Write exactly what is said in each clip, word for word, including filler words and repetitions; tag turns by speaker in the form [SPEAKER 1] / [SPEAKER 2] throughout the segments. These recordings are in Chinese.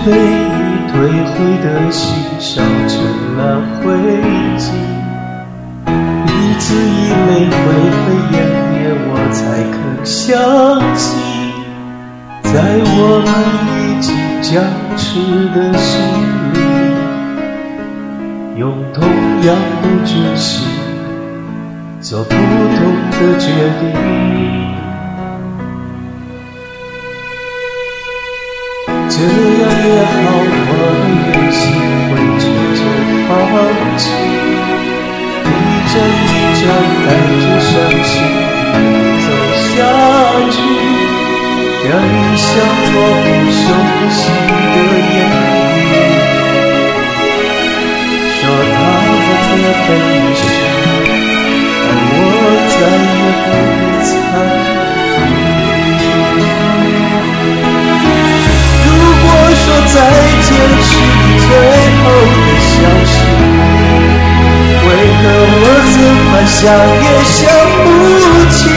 [SPEAKER 1] 被你退回的心烧成了灰烬，你自以为灰飞烟灭，我才肯相信，在我们已经僵持的心里，用同样的决心做不同的决定。这样也好，我的原心会试着放弃，一张一张带着伤心走下去，要影响我不熟悉的言语，说他们的悲伤，而我再也不参与。说再见是你最后的消息，为何我怎么想也想不起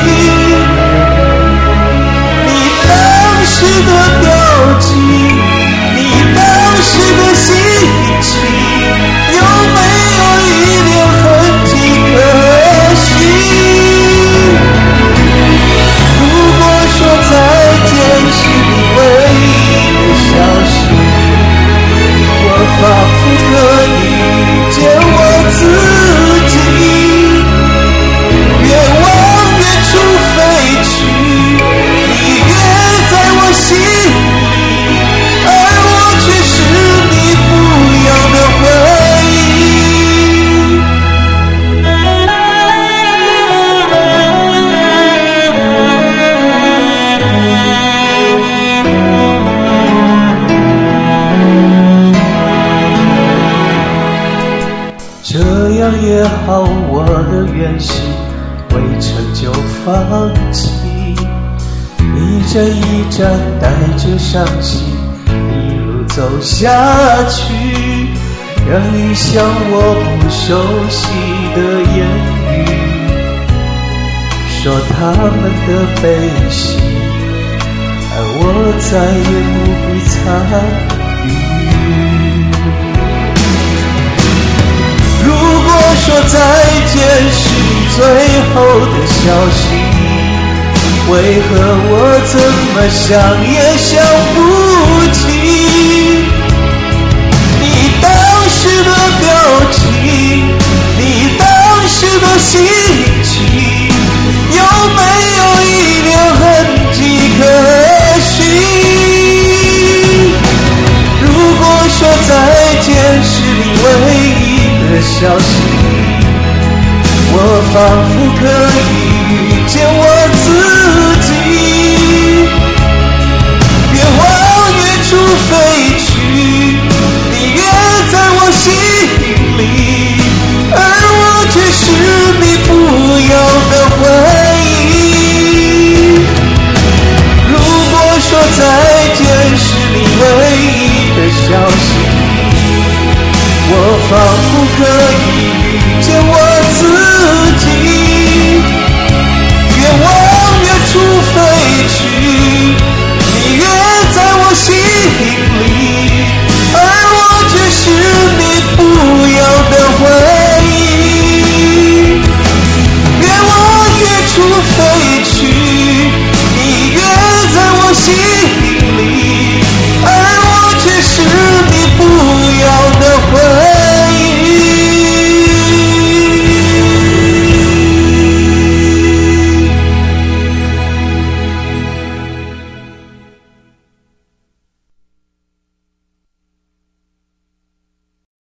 [SPEAKER 1] 你当时的表情，你当时的心情，有没有一点痕迹可寻？如果说再见是你唯一的消息，我仿佛可以遇见我自己，越往远处飞去，你越在我心里，而我却是你不要的回忆。这样也好，我的原心未成就放弃，一站一站带着伤心一路走下去，让影响我不熟悉的言语，说他们的悲喜，而我再也不必参与。如果说再见是你最后的消息，为何我怎么想也想不起你当时的表情，你当时的心情，有没有一点痕迹可寻？如果说再见是你唯一的消息，我仿佛可